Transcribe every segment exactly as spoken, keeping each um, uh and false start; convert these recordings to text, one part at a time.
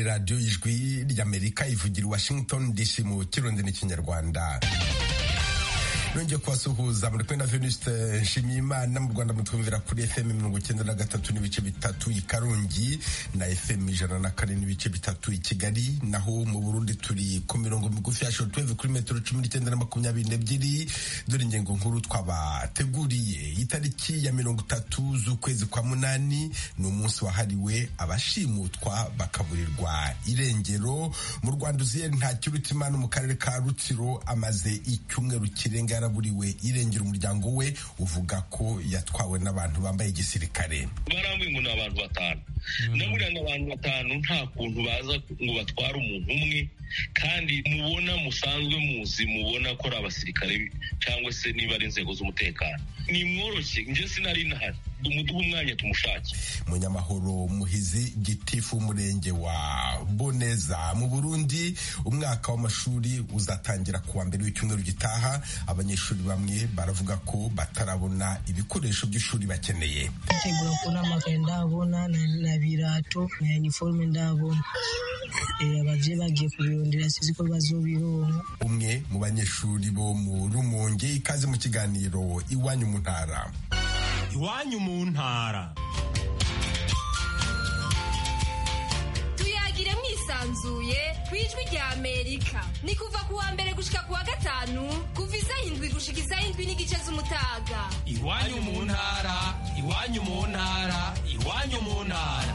radiyo y'ijwi ry'Amerika ivugira i Washington D C mu kirundi n'ikinyarwanda. Nongeye kubasuhuza muri kumwe na Venuste Nshimiyimana. Mu Rwanda mutwumvira kuri F M mirongo icyenda na gatatu n'ibice bitatu i Karongi na F M ijana na kane n'ibice bitatu i Kigali, naho mu Burundi turi ku mirongo migufi ya shortwave kuri metero cumi n'icyenda na makumyabiri n'ebyiri. Dore ingingo nkuru twabateguriye. Itariki ya mirongo itatu z'ukwezi kwa munani ni umunsi wahariwe abashimutwa bakaburirwa irengero. Mu Rwanda Uziyeri Ntakirutimana mu karere ka Rutsiro amaze icyumweru kirenga yaraburiwe irengero. Umuryango we uvuga ko yatwawe n'abantu bambaye igisirikare. Barambwiye ngo ni abantu batanu, naburiya n'abantu batanu nta kuntu baza ngo batware umuntu umwe, kandi mubona musanzwe muzi, mubona ko ari abasirikare cyangwa se niba ari inzego z'umutekano. Ni mworoshye, nje sinari nahari, umuduha umwanya tumushake. Munyamahoro Muhizi gitifu umurenge wa Boneza mu Burundi, umwaka w'amashuri uzatangira kuwa mbere w'icyumweru gitaha. Abanyeshuri bamwe baravuga ko batarabona ibikoresho by'ishuri bakeneye. Tegura kuna makaye ndabona na birato na uniforme ndabona. Eh abaje bagiye kubirondera sizi ko bazobironka. Umwe mu banyeshuri bo mu Rumonge, ikaze mu kiganiro Iwanyu mu Ntara. Iwanyu mu Ntara. Tuyagire mwisanzuye kwijwi rya Amerika. Ni kuva kuwa mbere gushika kuwa gatanu, kuva isaha indwi gushika isaha indwi n'igice z'umutaga. Iwanyu mu Ntara, Iwanyu mu Ntara, Iwanyu mu Ntara.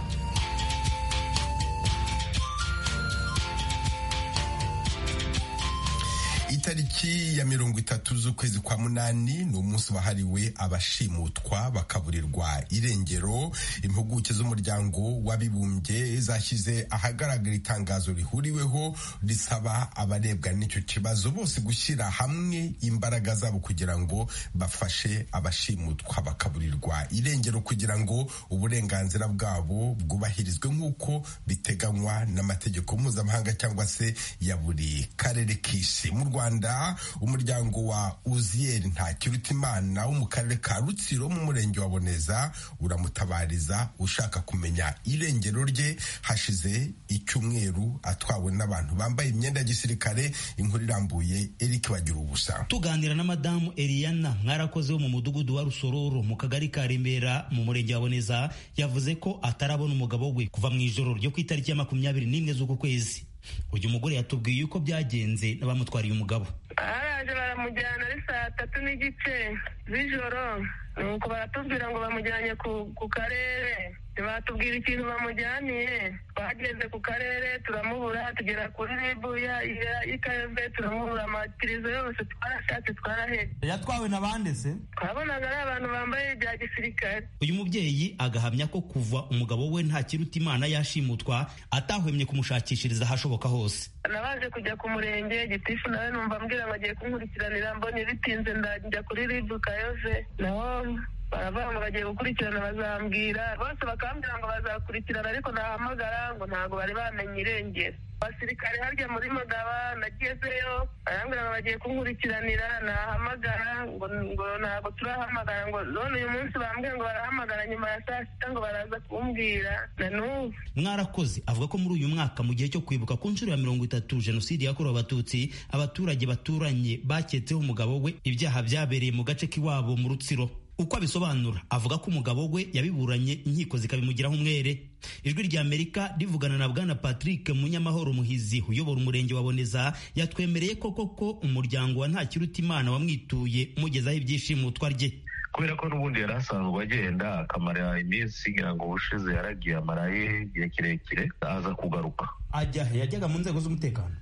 Itariki ya mirongo itatu z'ukwezi kwa munani ni umunsi wahariwe abashimutwa bakaburirwa irengero. Impuguke z'umuryango w'abibumbye zashyize ahagaragara itangazo rihuriweho risaba abarebwa n'icyo kibazo bose gushyira hamwe imbaraga zabo kugira ngo bafashe abashimutwa bakaburirwa irengero, kugira ngo uburenganzira bwabo bwubahirizwe nk'uko biteganywa n'amategeko mpuzamahanga cyangwa se ya buri karere k'isi. Mu Rwanda, umuryango wa Uziyeri Ntakirutimana wo mu karere ka Rutsiro mu murenge wa Boneza uramutabariza ushaka kumenya irengero rye. Hashize icyumweru atwawe n'abantu bambaye imyenda ya gisirikare. Inkuru irambuye Eric Bagira ubusa. Tuganira na Madamu Eliana Mwarakoze wo mu mudugudu wa Rusororo mu kagari ka Remera mu murenge wa Boneza, yavuze ko atarabona umugabo we kuva mu ijoro ryo ku itariki ya makumyabiri n'imwe z'uku kwezi. Uyu mugore yatubwiye uko byagenze n'abamutwariye umugabo. Araje baramujyana ari saa tatu n'igice z'ijoro, nuko baratubwira ngo bamujyanye ku, ku karere. Batubwira ikintu bamujyaniye, twageze ku karere turamubura, tugera kuri ribu ya y'Ikayove turamubura, amatirizo yose twarashatse twaraheze. Yatwawe na bande se? Twabonaga ari abantu bambaye ibya gisirikare. Uyu mubyeyi agahamya ko kuva umugabo we Ntakirutimana yashimutwa atahwemye kumushakishiriza ahashoboka hose. Nabaje kujya ku murenge, gitifu nawe numva ambwira ngo agiye kunkurikiranira, mbonye bitinze ndajya kuri ribu Kayove, naho baravuga ngo bagiye gukurikirana bazambwira, bose bakambwira ngo bazakurikirana, ariko nahamagara ngo ntabwo bari bamenye irengero. Abasirikare harya muri Magaba nagezeyo barambwira ngo bagiye kunkurikiranira, nahamagara ngo ngo ntabwo turahamagara, ngo none uyu munsi bambwiye ngo barahamagara nyuma ya saa sita ngo baraza kumbwira na n'ubu. Mwarakoze avuga ko muri uyu mwaka mu gihe cyo kwibuka ku nshuro ya mirongo itatu jenoside yakorewe abatutsi, abaturage baturanye baketseho umugabo we ibyaha byabereye mu gace k'iwabo mu Rutsiro. Uko abisobanura avuga ko umugabo we yabiburanye, inkiko zikabimugiraho umwere. Ijwi rya Amerika rivugana na Bwana Patrick Munyamahoro Muhizi uyobora umurenge wa Boneza yatwemereye ko koko umuryango wa Ntakirutimana wamwituye mugezaho ibyishimutwa rye. Kubera ko n'ubundi yari asanzwe agenda akamara iminsi, ngira ngo ubushize yaragiye amaraye igihe kirekire aza kugaruka. Ajya yajyaga mu nzego z'umutekano?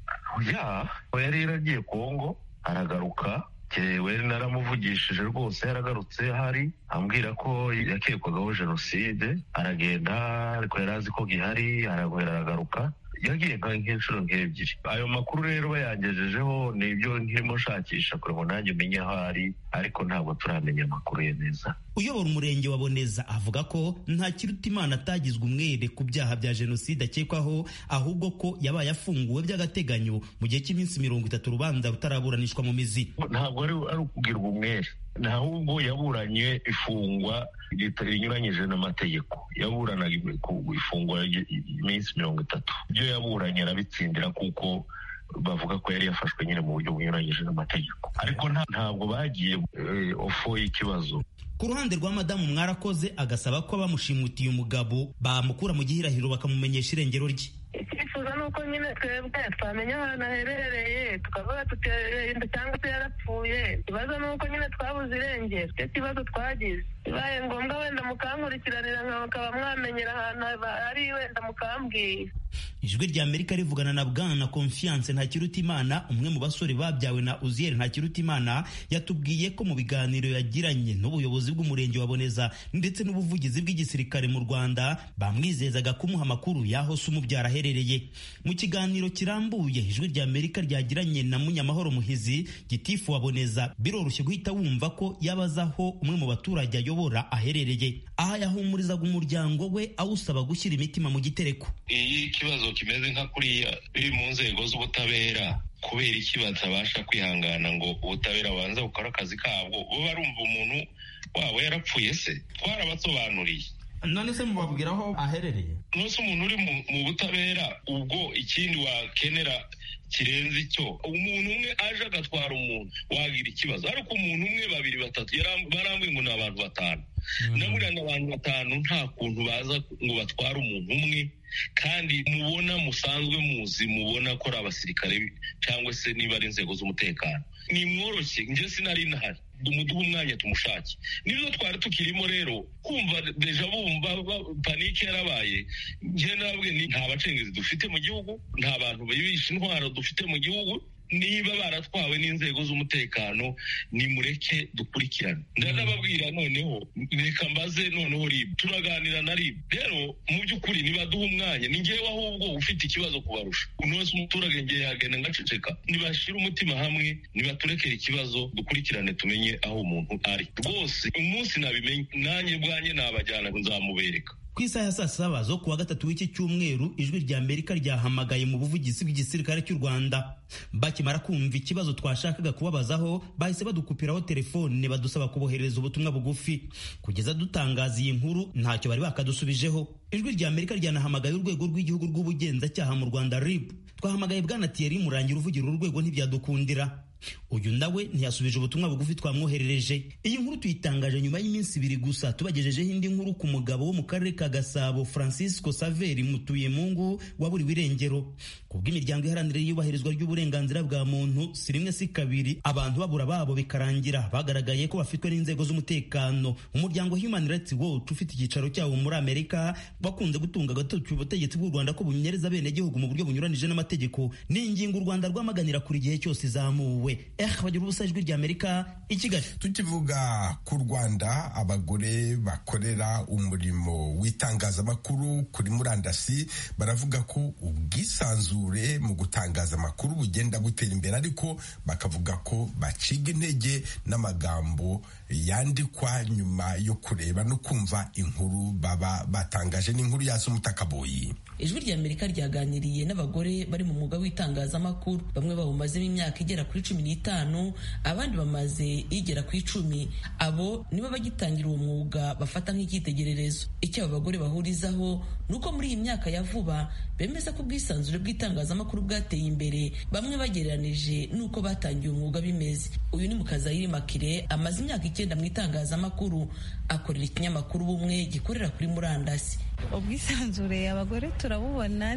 Ya, yari yaragiye Kongo aragaruka. Kewe naramuvugishije rwose, yaragarutse hari ambwira ko yakekwagaho jenoside, aragenda ariko yari azi ko gihari, aragwera aragaruka. Yagiye nk'inshuro nk'ebyiri. Ayo makuru rero bayangejejeho nibyo nkirimo nshakisha kure ngo nanjye menye aho ari, ariko ntabwo turamenya amakuru ye neza. Uyobora umurenge wa Boneza avuga ko Ntakirutimana atagizwe umwere ku byaha bya jenoside akekwaho, ahubwo ko yabaye afunguwe by'agateganyo mu gihe cy'iminsi mirongo itatu urubanza rutaraburanishwa mu mizi. Ntabwo ari ukugirwa umwere, ahubwo yaburanye ifungwa rinyuranyije n'amategeko, yaburanaga ifungwa iminsi mirongo itatu. Ibyo yaburanye arabitsindira kuko bavuga ko yari yafashwe nyine mu buryo bunyuranyije n'amategeko, ariko ntabwo bagiye ofo y'ikibazo. Ku ruhande rwa madamu Mwarakoze agasaba ko bamushimutiye umugabo bamukura mu gihirahiro bakamumenyesha irengero rye. Icyifuzo ni uko nyine twebwe twamenya ahantu aherereye, tukavuga tuterinda cyangwa se yarapfuye. Ikibazo ni uko nyine twabuze irengero, icyo kibazo twagize. Bibaye ngombwa wenda mukankurikiranira nkaba mwamenyera ahantu ari, wenda mukambwira. Ijwi rya Amerika rivugana na Bwana Confiance Ntakirutimana, umwe mu basore babyawe na Uziel Ntakirutimana, yatubwiye ko mu biganiro yagiranye n'ubuyobozi bw'umurenge wa Boneza ndetse n'ubuvugizi bw'igisirikare mu Rwanda bamwizezaga kumuha amakuru y'aho se umubyara aherereye. Mu kiganiro kirambuye Ijwi rya Amerika ryagiranye na Munyamahoro Muhizi, gitifu wa Boneza, biroroshye guhita wumva ko yabazaho umwe mu baturage ayobora aherereye. Aha yahumurizaga umuryango we awusaba gushyira imitima mu gitereko. Iyi kibazo kimeze nka kuriya biri mu nzego z'ubutabera, kubera iki batabasha kwihangana ngo ubutabera bubanza bukora akazi kabwo? Bo barumva umuntu wabo yarapfuye se? Twarabasobanuriye. None se mubabwira aho aherereye? Nose umuntu uri mu butabera, ubwo ikindi wakenera kirenze icyo umuntu umwe aje agatwara umuntu wagira ikibazo, ariko umuntu umwe babiri batatu barambwiye ngo ni abantu batanu. Naburiya ni abantu batanu, nta kuntu baza ngo batware umuntu umwe, kandi mubona musanzwe muzi, mubona ko ari abasirikare cyangwa se niba ari inzego z'umutekano. Ni mworoshye, njye sinari nahari, dumuduhe umwanya tumushake. Nibyo twari tukirimo rero, kumva deja bumva panike yarabaye. Njye nabwe ni nta bacengezi dufite mu gihugu, nta bantu bibisha intwaro dufite mu gihugu. Niba baratwawe n'inzego z'umutekano, nimureke dukurikirane. Ndanababwira noneho, reka mbaze noneho RIB, turaganira na RIB. Rero mu by'ukuri nibaduha umwanya, ni njyewe ahubwo ufite ikibazo kubarusha. Unose umuturage ngiye yagenda ngaceceka. Nibashira umutima hamwe, nibaturekera ikibazo, dukurikirane tumenye aho umuntu ari. Rwose umunsi nabimenye, nanjye bwanjye nabajyana nzamubereka. Ku isaha ya saa saba zo kuwa gatatu w'iki cyumweru, Ijwi rya Amerika ryahamagaye mu buvugizi bw'igisirikare cy'u Rwanda. Bakimara kumva ikibazo twashakaga kubabazaho, bahise badukupiraho telefone badusaba kubohereza ubutumwa bugufi. Kugeza dutangaza iyi nkuru ntacyo bari bakadusubijeho. Ijwi rya Amerika ryanahamagaye urwego rw'igihugu rw'ubugenzacyaha mu Rwanda RIB. Twahamagaye Bwana Thierry Murangira uvugira urwego ntibyadukundira. Uyu nawe ntiyasubije ubutumwa bugufi twamwoherereje. Iyi nkuru tuyitangaje nyuma y'iminsi ibiri gusa tubagejejeho indi nkuru ku mugabo wo mu karere ka Gasabo, Francisco Saveri Mutuyemungu, waburiwe irengero. Kubw'imiryango iharanira iyubahirizwa ry'uburenganzira bwa muntu, si rimwe si kabiri abantu babura babo bikarangira bagaragaye ko bafitwe n'inzego z'umutekano. Umuryango Human Rights Watch ufite icyicaro cyawo muri Amerika bakunze gutunga agatoki ubutegetsi bw'u Rwanda ko bunyereza bene gihugu mu buryo bunyuranije n'amategeko. Ni ingingo u Rwanda rwamaganira kuri gihe cyose izamuwe. Eh bagira ubusa Ijwi rya Amerika i Kigali. Tukivuga ku Rwanda, abagore bakorera umurimo w'itangazamakuru kuri murandasi baravuga ko ubwisanzure mu gutangaza amakuru bugenda butera imbere, ariko bakavuga ko baciga intege n'amagambo yandikwa nyuma yo kureba no kumva inkuru baba batangaje. N'inkuru yazo Mutakaboyi. Ijwi rya Amerika ryaganiriye n'abagore bari mu mwuga w'itangazamakuru. Bamwe bawumazemo imyaka igera kuri cumi n'itanu, abandi bamaze igera ku icumi. Abo nibo bagitangira uwo mwuga bafata nk'icyitegererezo. Icyo aba bagore bahurizaho nuko muri iyi myaka ya vuba bemeza ko ubwisanzure bw'itangazamakuru bwateye imbere, bamwe bagereranije nuko batangiye umwuga bimeze. Uyu ni Mukazayire Makire, amaze imyaka icyenda mu itangazamakuru, akorera ikinyamakuru Ubumwe gikorera kuri murandasi. Ubwisanzure abagore turabubona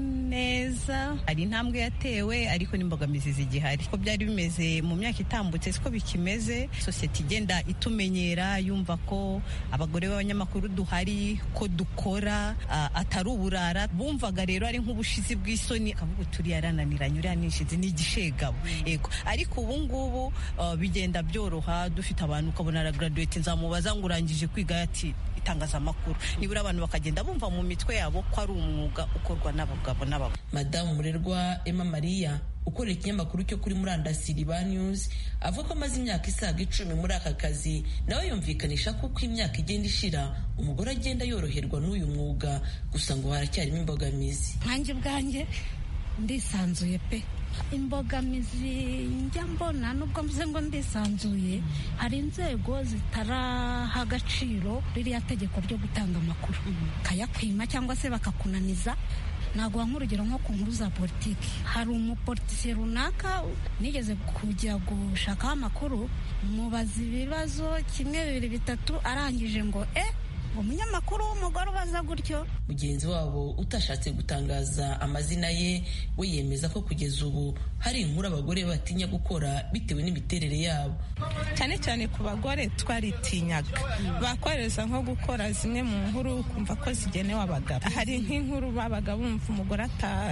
neza, hari intambwe yatewe ariko n'imbogamizi zigihari. Ko byari bimeze mu myaka itambutse siko bikimeze. Sosiyete igenda itumenyera, yumva ko abagore b'abanyamakuru duhari, ko dukora uh, atari uburara. Bumvaga rero ari nk'ubushizi bw'isoni, akavuga turi yarananiranye, uriya nishizi ni igishegabo. Yego, ariko ubu ngubu uh, bigenda byoroha. Dufite abantu ukabona ara graduate, nzamubaza ngo urangije kwiga ati itangazamakuru, nibura abantu bakagenda bumva mu mitwe yabo ko ari umwuga ukorwa n'abagabo n'abagore. Madamu Murerwa Emma Maria ukorera ikinyamakuru cyo kuri murandasi Liba News avuga ko amaze imyaka isaga icumi muri aka kazi, nawe yumvikanisha ko uko imyaka igenda ishira umugore agenda yoroherwa n'uyu mwuga, gusa ngo haracyarimo imbogamizi. Nkanjye bwanjye ndisanzuye pe, imbogamizi njya mbona nubwo mvuze ngo ndisanzuye hari inzego zitaraha agaciro ririya tegeko ryo gutanga amakuru kayakwima cyangwa se bakakunaniza. Naguha nk'urugero nko ku nkuru za politiki, hari umupolitisiye runaka nigeze kujya gushakaho amakuru, mubaza ibibazo kimwe bibiri bitatu arangije ngo eh umunyamakuru w'umugore ubaza gutyo. Mugenzi wabo utashatse gutangaza amazina ye we yemeza ko kugeza ubu hari inkuru abagore batinya gukora bitewe n'imiterere yabo. Cyane cyane ku bagore twaritinyaga, bakoreza nko gukora zimwe mu nkuru kumva ko zigenewe abagabo. Hari nk'inkuru babaga bumva umugore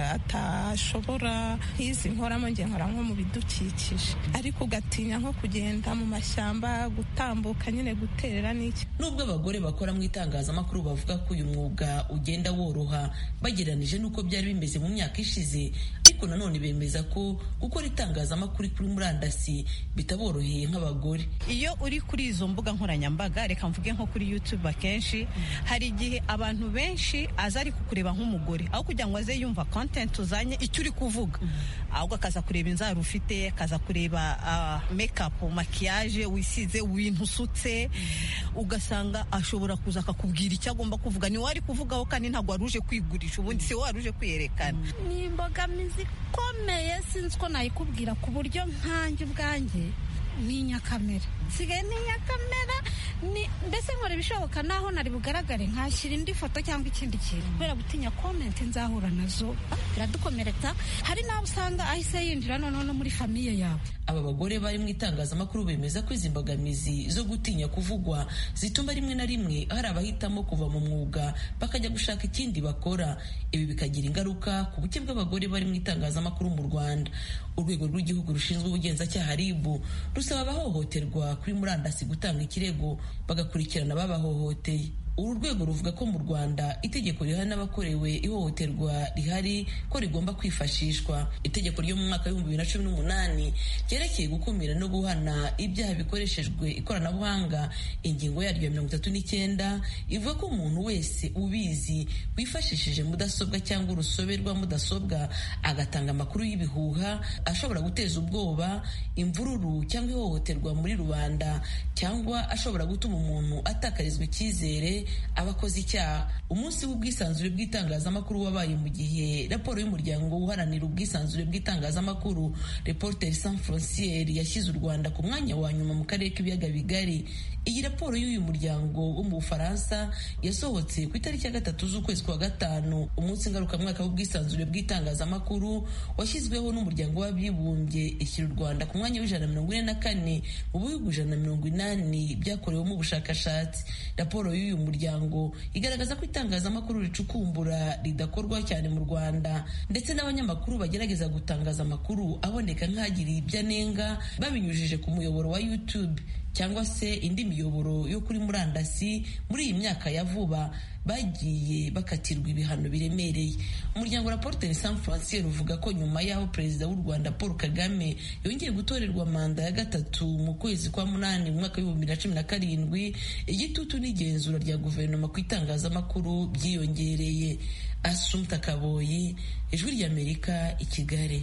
atashobora nk'izi nkoramo nge nkora nko mu bidukikije, ariko ugatinya nko kugenda mu mashyamba, gutambuka nyine guterera n'iki. Nubwo abagore bakora mu itangazamakuru bavuga ko uyu mwuga ugenda woroha bagereranije n'uko byari bimeze mu myaka ishize, ariko nanone bemeza ko gukora itangazamakuru kuri murandasi bitaboroheye nk'abagore. Iyo uri kuri izo mbuga nkoranyambaga, reka mvuge nko kuri YouTube, akenshi hari igihe abantu benshi aza ari kukureba nk'umugore, aho kugira ngo aze yumva content uzanye icyo uri kuvuga, ahubwo akaza kureba inzara ufite, akaza kureba uh, makeup, makiyaje wisize, wintu usutse, ugasanga ashobora kuza akakubwira icyo agomba kuvuga. Ni wari kuvugaho kandi ntabwo waruje kwigurisha, ubundi si waruje kwiyerekana. Ni imbogamizi ikomeye sinzi ko nayikubwira, ku buryo nkanjye ubwanjye ni nyakamera sigaye ni nyakamera ni mbese nkora ibishoboka naho nari bugaragare nkashyira indi foto cyangwa ikindi kintu kubera gutinya comment nzahura nazo biradukomeretsa. Hari n'abo usanga ahise yinjira noneho no muri famiye yawe. Aba bagore bari mu itangazamakuru bemeza ko izi mbogamizi zo gutinya kuvugwa zituma rimwe na rimwe hari abahitamo kuva mu mwuga bakajya gushaka ikindi bakora. Ibi bikagira ingaruka ku buke bw'abagore bari mu itangazamakuru mu Rwanda. Urwego rw'igihugu rushinzwe ubugenzacyaha R I B rusaba abahohoterwa kuri murandasi gutanga ikirego bagakurikirana ababahohoteye. Uru rwego ruvuga ko mu Rwanda itegeko rihana abakorewe ihohoterwa rihari ko rigomba kwifashishwa. Itegeko ryo mu mwaka w'ibihumbi bibiri na cumi n'umunani ryerekeye gukumira no guhana ibyaha bikoreshejwe ikoranabuhanga, ingingo yaryo ya mirongo itatu n'icyenda ivuga ko umuntu wese ubizi wifashishije mudasobwa cyangwa urusobe rwa mudasobwa agatanga amakuru y'ibihuha ashobora guteza ubwoba, imvururu cyangwa ihohoterwa muri rubanda, cyangwa ashobora gutuma umuntu atakarizwa icyizere abakoze icyaha. Umunsi w'ubwisanzure bw'itangazamakuru wabaye mu gihe raporo y'umuryango uharanira ubwisanzure bw'itangazamakuru Reporters Sans Frontières yashyize u Rwanda ku mwanya wa nyuma mu karere k'ibiyaga bigari. Iyi raporo y'uyu muryango wo mu Bufaransa yasohotse ku itariki ya gatatu z'ukwezi kwa gatanu, umunsi ngarukamwaka w'ubwisanzure bw'itangazamakuru washyizweho n'umuryango w'abibumbye, ishyira u Rwanda ku mwanya w'ijana na mirongo ine na kane mu bihugu ijana na mirongo inani byakorewemo ubushakashatsi. Raporo y'uyu muryango igaragaza ko itangazamakuru ricukumbura ridakorwa cyane mu Rwanda, ndetse n'abanyamakuru bagerageza gutangaza amakuru aboneka nk'agiriye ibyo anenga babinyujije ku muyoboro wa YouTube cyangwa se indi miyoboro yo kuri murandasi. Muri iyi myaka ya vuba bagiye bakatirwa ibihano biremereye. Umuryango Reporters Sans Frontières uvuga ko nyuma y'aho perezida w'u Rwanda Paul Kagame yongeye gutorerwa manda ya gatatu mu kwezi kwa munani mu mwaka w'ibihumbi bibiri na cumi na karindwi, igitutu n'igenzura rya guverinoma ku itangazamakuru byiyongereye. Assumpta Kaboyi, Ijwi ry'Amerika, i Kigali.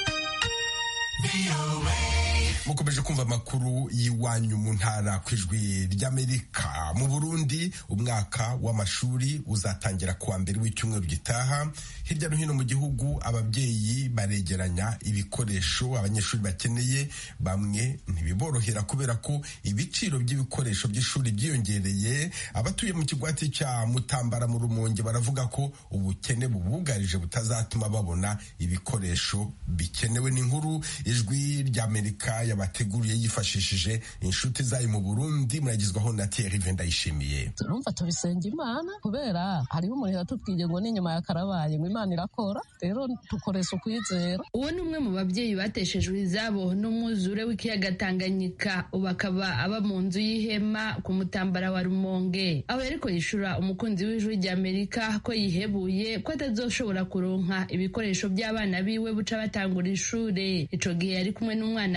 Mukomeje kumva amakuru y'iwanyu mu ntara ku Ijwi ry'Amerika. Mu Burundi umwaka w'amashuri uzatangira kuwa mbere w'icyumweru gitaha. Hirya no hino mu gihugu ababyeyi baregeranya ibikoresho abanyeshuri bakeneye. Bamwe ntibiborohera kubera ko ibiciro by'ibikoresho by'ishuri byiyongereye. Abatuye mu kigwati cya Mutambara mu Rumonge baravuga ko ubukene bubugarije butazatuma babona ibikoresho bikenewe. N'inkuru Ijwi ry'Amerika yabateguriye yifashishije inshuti zayo mu Burundi. Muragizwaho na Thierry Vendayishimiye. Turumva tubisenga Imana kubera hariho umuntu yatubwiye ngo n'inyuma ya karabaye ngo Imana irakora, rero tukoresha ukwizera. Uwo ni umwe mu babyeyi bateshejwe izabo n'umwuzure w'ikiyaga Tanganyika, ubu akaba aba mu nzu y'ihema ku Mutambara wa Rumonge, aho yariko yishura umukunzi w'Ijwi ry'Amerika ko yihebuye ko atazoshobora kuronka ibikoresho by'abana biwe buca batangura ishure. Ico gihe yari kumwe n'umwana wiwe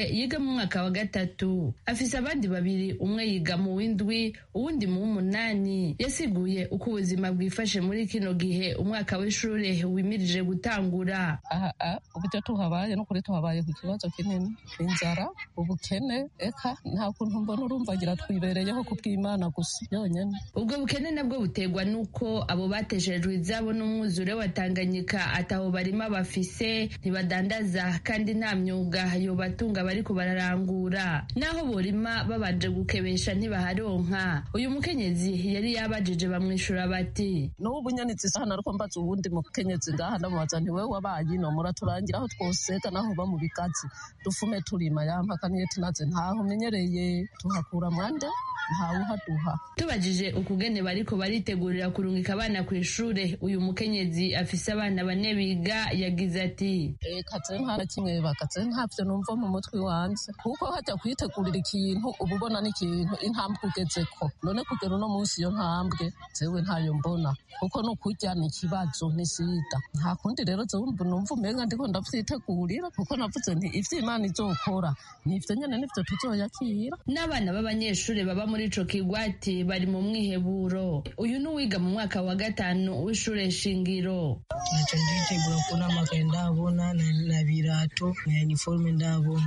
yiga mu mwaka wa gatatu. Afise abandi babiri, umwe yiga mu w'indwi uwundi mu w'umunani. Yasiguye uko ubuzima bwifashe muri kino gihe umwaka w'ishure wimirije gutangura. aha aha uburyo tuhabaye no kuri tuhabaye ku kibazo kinini, inzara, ubukene, eka nta kuntu mbona urumvagira twibereyeho kubw'Imana gusa yonyene. Ubwo bukene nabwo butegwa nuko abo bateshejwe izabo n'umwuzure wa Tanganyika ataho barima bafise, ntibadandaza kandi nta myuga yobatunga bariko bararangura. Naho borima babanje gukebesha ntibaharonka. Uyu mukenyezi yari yabajije bamwishura bati n'ubu nyene zisahana ariko mbaza uwundi mukenyezi ngaha ndamubaza nti wewe wabaye ino muraturangira aho twosega naho ba mu bikazi dufume turima yampaka niye tunaze ntaho menyereye tuhakura mwande ntawe uhaduha. Tubajije ukugene bariko baritegurira kurungika abana ku ishure, uyu mukenyezi afise abana bane biga yagize ati eh kaze nta kimwe bakaze ntavyo numva mu mutwe wanje kuko hajya kwitegurira ikintu ubu ubona n'ikintu intambwe ugezeko none kugera uno munsi iyo ntambwe zewe ntayo mbona kuko no kurya ni ikibazo ni sida nta kundi rero zewe numva umenga ndiko ndavyitegurira kuko navuze nti ivyo Imana izokora nivyo nyene nivyo tuzoyakira. N'abana b'abanyeshure baba muri ico kigwati bari mu mwiheburo. Uyu n'uwiga mu mwaka wa gatanu w'ishure shingiro. Naco nditegura kubona amakaye ndabona na birato na uniforme ndabona.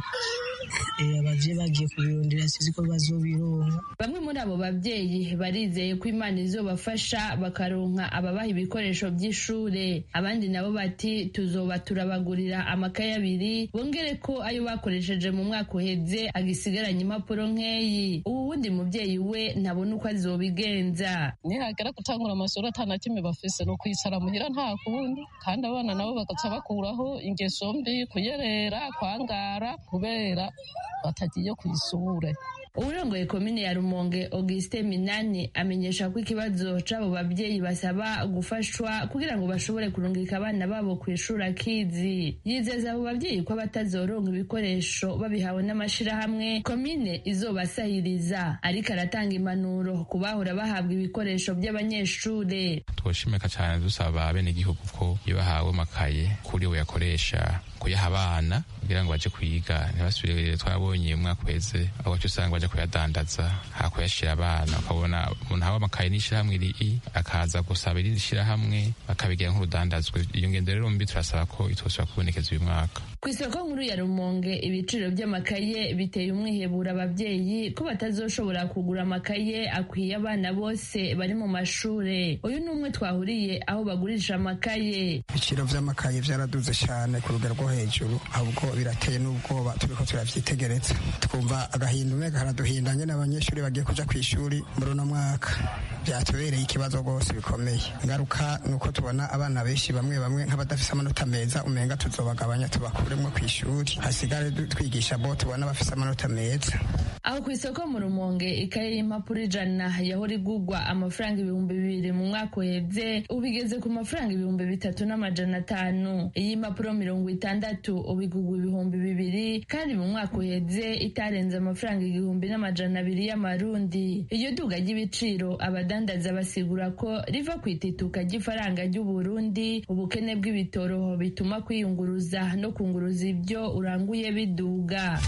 Eh abavyeyi bagiye kubirondera sizi ko bazobironka. Bamwe muri abo bavyeyi barizeye ko Imana izobafasha bakaronka ababaha ibikoresho by'ishure. Abandi nabo bati tuzoba turabagurira amakaye abiri bongere ko ayo bakoresheje mu mwaka uheze agisigaranye impapuro nkeyi. Ubu wundi muvyeyi we ntabona uko azobigenza. Nihagera gutangura amasura atana kimwe bafise no kwicara muhira nta kundi kandi abana nabo bagaca bakuraho ingeso mbi kuyerera kwangara kubera batagiye kwisure. Urongoye komine ya Rumonge Auguste Minani amenyesha ko ikibazo c'abo bavyeyi basaba gufashwa kugira ngo bashobore kurungika abana babo ku ishuri akizi. Yizeza abo bavyeyi ko batazoronka ibikoresho babihawe n'amashirahamwe komine izobasahiriza, ariko aratanga impanuro ku bahora bahabwa ibikoresho by'abanyeshure. Twoshimeka cyane dusaba bene igihugu ko iyo bahawe makaye kuri we yakoresha kuyaha abana kugira ngo baje kwiga ntibasubire. Twabonye umwaka uheze aho usanga baje kuyadandaza hakuyashira abana ukabona umuntu hawe amakaye n'ishirahamwe iri akaza gusaba irindi shirahamwe bakabigira nk'urudandazwe. Iyo ngendo rero mbi turasaba ko itosubira kubonekeza uyu mwaka. Ku isoko nkuru ya Rumonge ibiciro by'amakaye biteye umwihebura abavyeyi ko batazoshobora kugura amakaye akwiye abana bose bari mu mashure. Uyu n'umwe twahuriye aho bagurisha amakaye. Ibiciro vy'amakaye vyaraduze cyane ku rugero rwo hejuru ahubwo birateye n'ubwoba turiko turavyitegereza twumva agahinda umwega haraduhindanye n'abanyeshuri bagiye kuja kw'ishuri muri uno mwaka. Byatubereye ikibazo rwose bikomeye. Ngaruka nuko tubona abana benshi bamwe bamwe nk'abadafise amanota meza umenga tuzobagabanya tubakuremwo kw'ishuri hasigare twigisha bo tubona bafise amanota meza. Aho ku isoko mu Rumonge ikaye y'impapuro ijana yahora igurwa amafaranga ibihumbi bibiri mu mwaka uheze ubigeze ku mafaranga ibihumbi bitatu n'amajana atanu. Iyi mpapuro mirongo itandatu ubigurwa ibihumbi bibiri kandi mu mwaka uheze itarenze amafaranga igihumbi n'amajana abiri y'amarundi. Iyo duga ry'ibiciro abadandaza basigura ko riva ku itituka ry'ifaranga ry'u Burundi, ubukene bw'ibitoro bituma kwiyunguruza no kunguruza ibyo uranguye biduga.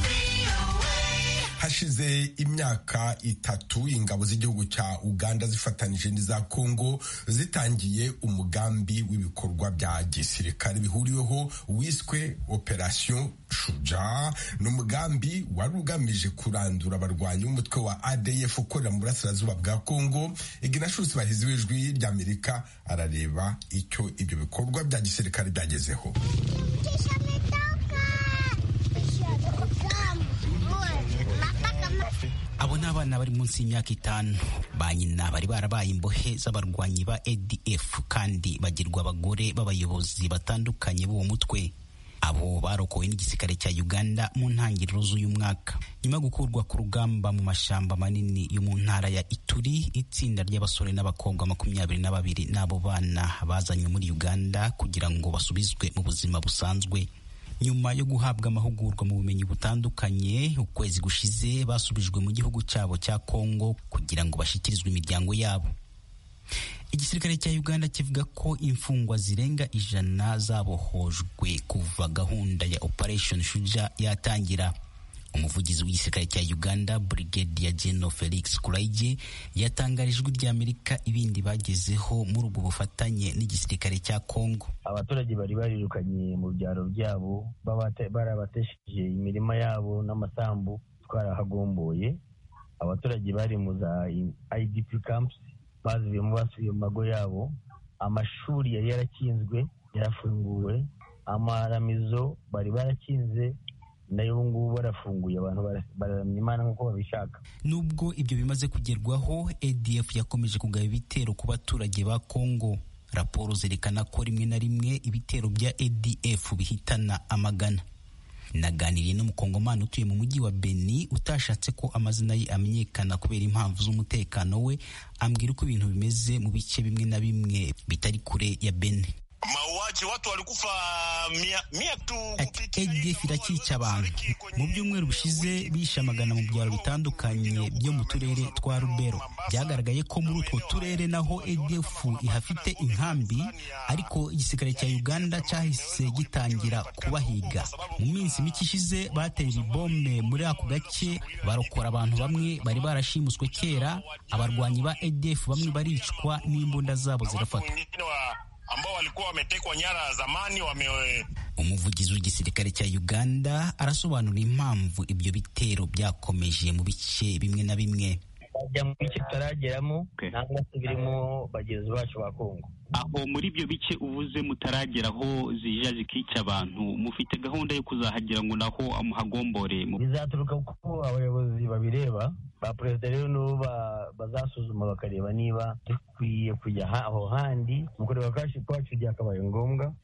Hashize imyaka itatu ingabo z'igihugu cya Uganda zifatanije n'iza Kongo zitangiye umugambi w'ibikorwa bya gisirikare bihuriweho wiswe Operation Shuja. N'umugambi wari ugamije kurandura abarwanyi b'umutwe wa A D F ukorera mu burasirazuba bwa Kongo. Ignatius Bahizi w'Ijwi ry'Amerika arareba icyo ibyo bikorwa bya gisirikare byagezeho. Abo ni abana bari munsi y'imyaka itanu. Ba nyina bari barabaye imbohe z'abarwanyi ba A D F kandi bagirwa abagore b'abayobozi batandukanye b'uwo mutwe. Abo barokowe n'igisirikare cya Uganda mu ntangiriro z'uyu mwaka. Nyuma yo gukurwa ku rugamba mu mashamba manini yo mu ntara ya Ituri, itsinda ry'abasore n'abakobwa makumyabiri na babiri n'abo bana bazanywe muri Uganda kugira ngo basubizwe mu buzima busanzwe. Nyuma yo guhabwa amahugurwa mu bumenyi butandukanye, ukwezi gushize basubijwe mu gihugu cyabo cya Kongo kugira ngo bashyikirizwe imiryango yabo. Igisirikare cya Uganda kivuga ko imfungwa zirenga ijana zabohojwe kuva gahunda ya Operation Shuja yatangira. umuvugizi w'igisirikare cya Uganda Brigadier General Felix Kulaije yatangarijwe rya Amerika ibindi bagezeho muri ubwo bufatanye n'igisirikare cya Kongo. Abaturage bari barirukanye mu byaro byabo barabatesheje imirima yabo n'amasambu twarahagomboye. Abaturage bari mu za I D P camps baziye mu basuye mu mago yabo. Amashuri yari yarakinzwe yarafunguwe, amaramizo bari barakinze nayo ngubu barafunguye, abantu bararamya Imana nk'uko babishaka. Nubwo ibyo bimaze kugerwaho, A D F yakomeje kugaba ibitero ku baturage ba Kongo. Raporo zerekana ko rimwe na rimwe ibitero bya A D F bihitana amagana. Naganiriye n'umukongomani utuye mu mujyi wa Beni utashatse ko amazina ye amenyekana kubera impamvu z'umutekano we, ambwira uko ibintu bimeze mu bice bimwe na bimwe bitari kure ya Beni. Mauaji, watu walikufa mia, mia tu kupitia. A D F irakica abantu. Mu byumweru bishize bishe amagana mu byaro bitandukanye byo mu turere twa Rubero. Byagaragaye ko muri utwo turere naho A D F ihafite inkambi, ariko igisirikare cya Uganda cyahise gitangira kubahiga. Mu minsi mike ishize bateye bombe muri ako gace, barokora abantu bamwe bari barashimuswe kera. Abarwanyi ba A D F bamwe baricwa n'imbunda zabo zirafatwa. Ambao walikuwa wametekwa nyara zamani wame. Umuvugizi w'igisirikare cya Uganda arasobanura impamvu ibyo bitero byakomeje mu bice bimwe na bimwe. Bajya mu bice tarageramo nangwa se birimo bagenzi bacu ba Kongo. Aho muri ibyo bice uvuze mutarageraho zija zikica abantu, mufite gahunda yo kuzahagera ngo naho amuhagombore? Bizaturuka kuko abayobozi babireba ba perezida rero no bazasuzuma bakareba niba dukwiye kujya aho handi mu kureba kashi kwacu byakabaye ngombwa.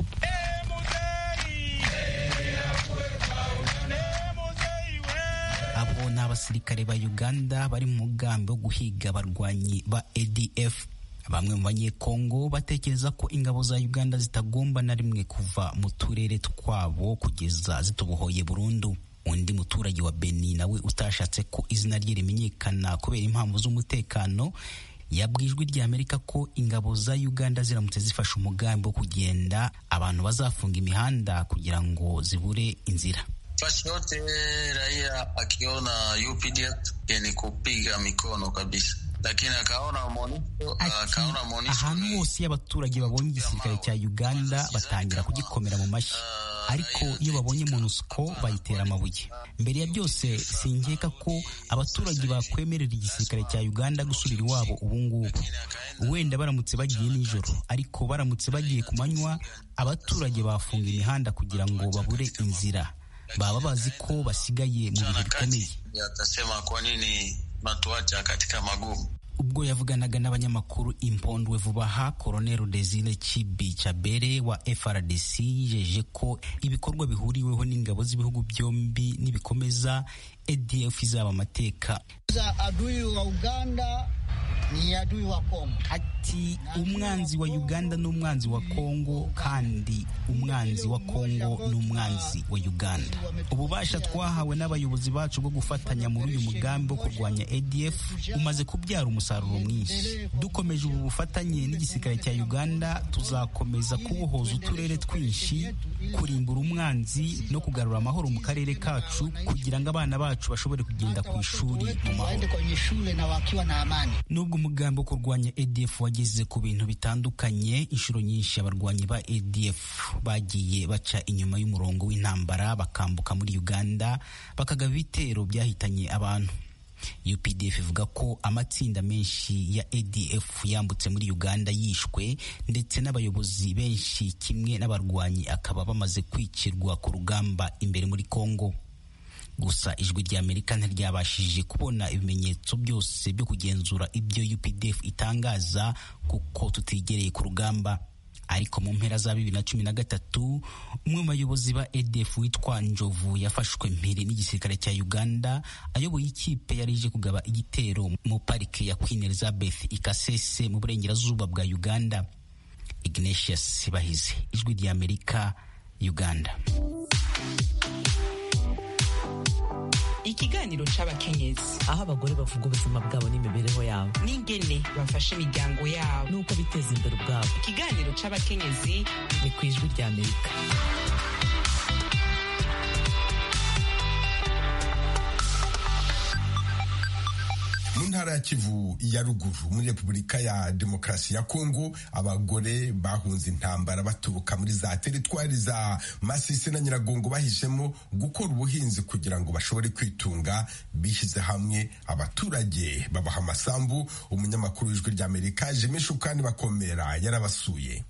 Abo ni abasirikare ba Uganda bari mu mugambi wo guhiga abarwanyi ba A D F. Bamwe mu banyekongo batekereza ko ingabo za Uganda zitagomba na rimwe kuva mu turere twabo kugeza zitubohoye burundu. Undi muturage wa Beni nawe utashatse ko izina rye rimenyekana kubera impamvu z'umutekano, yabwijwe rya Amerika ko ingabo za Uganda ziramutse zifasha umugambi wo kugenda, abantu bazafunga imihanda kugira ngo zibure inzira. Fasi yote raia akiona U P D F ni kupiga mikono kabisa. Lakini akaona MONUSCO, akaona MONUSCO. Ahantu hose y'abaturage babonye igisirikare cya Uganda batangira kugikomera mu mashyi, ariko iyo babonye MONUSCO bayitera amabuye. Mbere ya byose sinkeka ko abaturage bakwemerera igisirikare cya Uganda gusubira iwabo ubu ngubu. Wenda baramutse bagiye nijoro, ariko baramutse bagiye ku manywa, abaturage bafunga imihanda kugira ngo babure inzira. Baba bazi ko basigaye mu bihe bikomeye. Yatasema kwa nini matuacha katika magumu. Ubwo yavuganaga n'abanyamakuru impondwe vuba aha, Colonel Desile Chibi Chabere wa F R D C yijeje ko ibikorwa bihuriweho n'ingabo z'ibihugu byombi nibikomeza A D F izaba amateka. Adui wa Uganda ni adui wa Kongo. Ati umwanzi wa Uganda n'umwanzi wa Kongo, kandi umwanzi wa Kongo n'umwanzi wa Uganda. Ububasha twahawe n'abayobozi bacu bwo gufatanya muri uyu mugambi wo kurwanya A D F umaze kubyara umusaruro mwinshi. Dukomeje ubu bufatanye n'igisirikare cya Uganda, tuzakomeza kubohoza uturere twinshi, kurimbura umwanzi no kugarura amahoro mu karere kacu kugira ngo abana bacu bashobore kugenda ku ishuri mu mahoro. Nubwo umugambi wo kurwanya A D F wageze ku bintu bitandukanye, inshuro nyinshi abarwanyi ba A D F bagiye baca inyuma y'umurongo w'intambara bakambuka muri Uganda bakagaba ibitero byahitanye abantu. U P D F ivuga ko amatsinda menshi ya A D F yambutse muri Uganda yishwe, ndetse n'abayobozi benshi kimwe n'abarwanyi akaba bamaze kwicirwa ku rugamba imbere muri Kongo. Gusa ijwi rya Amerika ntiryabashije kubona ibimenyetso byose byo kugenzura ibyo U P D F itangaza kuko tutigereye ku rugamba. Ariko mu mpera za bibiri na cumi na gatatu umwe mu bayobozi ba A D F witwa Njovu yafashwe mpiri n'igisirikare cya Uganda ayoboye ikipe yari ije kugaba igitero mu parike ya Queen Elizabeth Ikasese mu burengerazuba bwa Uganda. Ignatius Bahizi, ijwi rya Amerika, Uganda. Ikiganiro c'abakenyezi, aho abagore bavuga ubuzima bwabo n'imibereho yabo n'ingene bafasha imiryango yabo nuko biteza imbere ubwabo. Ikiganiro c'abakenyezi ni ku ijwi rya Amerika. mu ntara ya Kivu ya ruguru muri Repubulika ya Demokarasi ya Kongo, abagore bahunze intambara baturuka muri za teritwari za Masisi na Nyiragongo bahishemo gukora ubuhinzi kugira ngo bashobore kwitunga bishyize hamwe. Abaturage babaha amasambu. Umunyamakuru w'Ijwi ry'Amerika Jimmy Shukani Bakomera yarabasuye.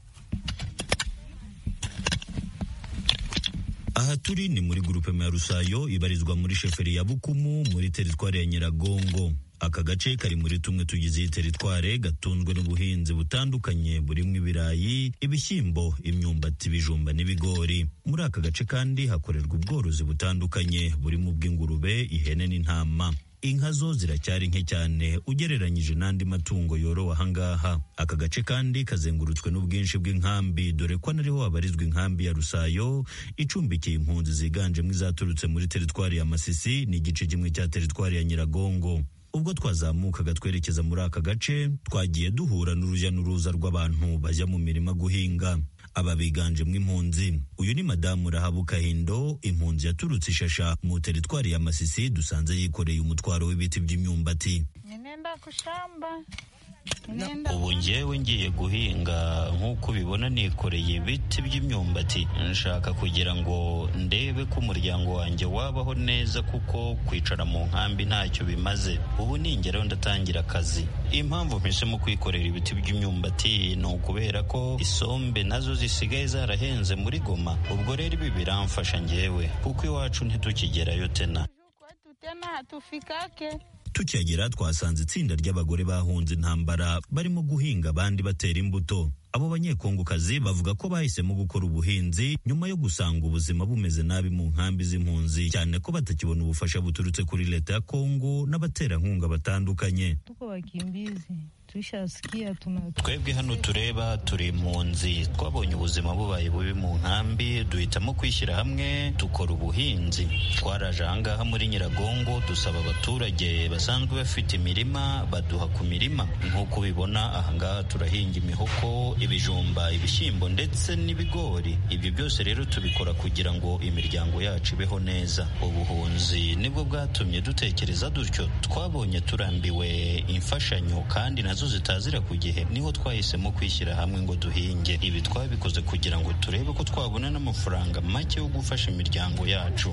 Aha turi ni muri gurupe ya Rusayo ibarizwa muri sheferi ya Bukumu muri teritwari ya Nyiragongo. Aka gace kari muri tumwe tugize iyi teritware gatunzwe n'ubuhinzi butandukanye burimo ibirayi, ibishyimbo, imyumbati, ibijumba n'ibigori. Muri aka gace kandi hakorerwa ubworozi butandukanye burimo ubw'ingurube, ihene n'intama. Inka zo ziracyari nke cyane ugereranyije n'andi matungo yorowe ahangaha. Aka gace kandi kazengurutswe n'ubwinshi bw'inkambi, dore ko nariho habarizwa inkambi ya Rusayo icumbikiye impunzi ziganjemo izaturutse muri teritwari ya Masisi n'igice kimwe cya teritwari ya Nyiragongo. Ubwo twazamukaga twerekeza muri aka gace, twagiye duhura n'urujya n'uruza rw'abantu bajya mu mirima guhinga. Aba biganjemo impunzi. Uyu ni Madamu Rahabu Kahindo, impunzi yaturutse Ishasha mu teritwari ya Masisi, dusanze yikoreye umutwaro w'ibiti by'imyumbati. Nenda kushamba. Ubu njyewe ngiye guhinga, nk'uko ubibona nikoreye ibiti by'imyumbati. Nshaka kugira ngo ndebe ko umuryango wanjye wabaho neza, kuko kwicara mu nkambi ntacyo bimaze. Ubu ningeraho ndatangira akazi. Impamvu mpisemo kwikorera ibiti by'imyumbati ni ukubera ko isombe nazo zisigaye zarahenze muri Goma. Ubwo rero ibi biramfasha njyewe, kuko iwacu ntitukigerayo tena. Tukihagera twasanze itsinda ry'abagore bahunze intambara barimo guhinga, abandi batera imbuto. Abo banyekongokazi bavuga ko bahisemo gukora ubuhinzi nyuma yo gusanga ubuzima bumeze nabi mu nkambi z'impunzi, cyane ko batakibona ubufasha buturutse kuri leta ya Kongo n'abaterankunga batandukanye. Tuko wakimbizi. Twebwe hano tureba turi impunzi, twabonye ubuzima bubaye bubi mu nkambi, duhitamo kwishyira hamwe tukora ubuhinzi. Twaraje ahangaha muri Nyiragongo dusaba abaturage basanzwe bafite imirima baduha ku mirima. Nk'uko ubibona ahangaha turahinga imihoko, ibijumba, ibishyimbo ndetse n'ibigori. Ibyo byose rero tubikora kugira ngo imiryango yacu ibeho neza. Ubuhunzi nibwo bwatumye dutekereza dutyo. Twabonye turambiwe imfashanyo kandi nazo zitazira ku gihe, niho twahisemo kwishyira hamwe ngo duhinge. Ibi twabikoze kugira ngo turebe ko twabona n'amafaranga make yo gufasha imiryango yacu.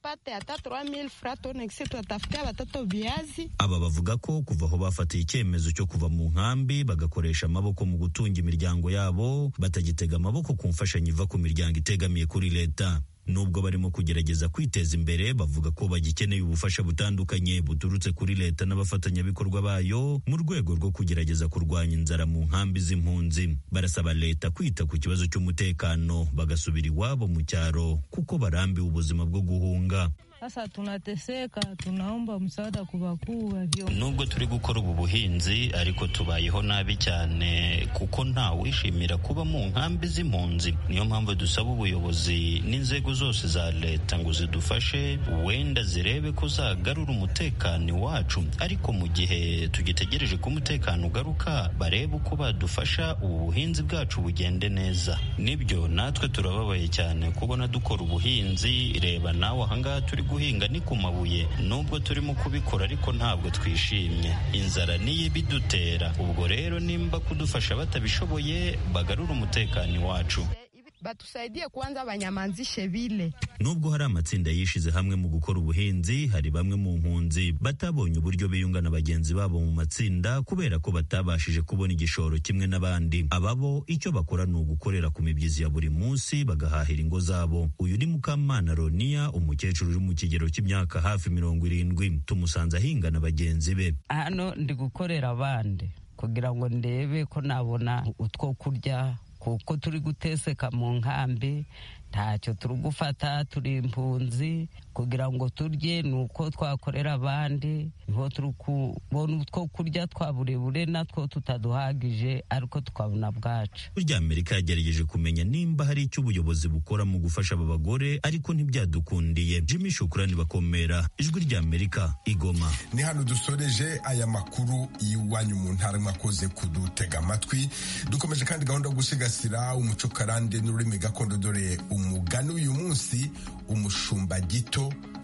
Aba bavuga ko kuva aho bafatiye icyemezo cyo kuva mu nkambi bagakoresha amaboko mu gutunga imiryango yabo, batagitega amaboko ku mfashanyo iva ku miryango itegamiye kuri leta. Nubwo barimo kugerageza kwiteza imbere, bavuga ko bagikeneye ubufasha butandukanye buturutse kuri leta n'abafatanyabikorwa bayo mu rwego rwo kugerageza kurwanya inzara mu nkambi z'impunzi. Barasaba leta kwita ku kibazo cy'umutekano bagasubira iwabo mu cyaro, kuko barambiwe ubuzima bwo guhunga. Sasa tunateseka, tunaomba msaada kubakuu. Nubwo turi gukora ubu buhinzi ariko tubayeho nabi cyane, kuko nta wishimira kuba mu nkambi z'impunzi. Niyo mpamvu dusaba ubuyobozi n'inzego zose za leta ngo zidufashe, wenda zirebe ko zagarura umutekano wacu. Ariko mu gihe tugitegereje ko umutekano ugaruka, barebe uko badufasha ubu buhinzi bwacu bugende neza. Nibyo natwe turababaye cyane kubona dukora ubuhinzi. Reba nawe ahangaha turi guhinga ni ku mabuye, nubwo turimo kubikora ariko ntabwo twishimye. Inzara niyo ibidutera. Ubwo rero nimba kudufasha batabishoboye, bagarura umutekano wacu. Batusaidie kwanza banyamanzishe vile. Nubwo hari amatsinda yishize hamwe mu gukora ubuhinzi, hari bamwe mu mpunzi batabonye uburyo biyunga na bagenzi babo mu matsinda kubera ko batabashije kubona igishoro kimwe n'abandi. Ababo icyo bakora ni ugukorera ku mibyizi ya buri munsi bagahahira ingo zabo. Uyu ni Mukamana Ronia, umukecuru uri mu kigero cy'imyaka hafi mirongo irindwi. Tumusanze ahinga na bagenzi be. Hano ndi gukorera abandi kugira ngo ndebe ko nabona utwo kurya, kuko turi guteseka mu nkambi, ntacyo turi gufata, turi impunzi. Kugira ngo turye nuko twakorera abandi, niho turi kubona utwo kurya twa burebure natwo tutaduhagije, ariko tukabona bwacu. Burya Amerika yagerageje kumenya nimba hari icyo ubuyobozi bukora mu gufasha aba bagore, ariko ntibyadukundiye. Jimmy Shukrani Bakomera, Ijwi rya Amerika, Igoma. Ni hano dusoreje aya makuru y'iwanyu mu ntara, mwakoze kudutega amatwi. Dukomeje kandi gahunda yo gusigasira umuco karande n'ururimi gakondo, dore umugani uyu munsi, umushumba gito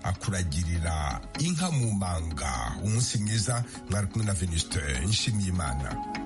akuragirira inka mu manga. Umunsi mwiza, mwari kumwe na Venuste Nshimiyimana.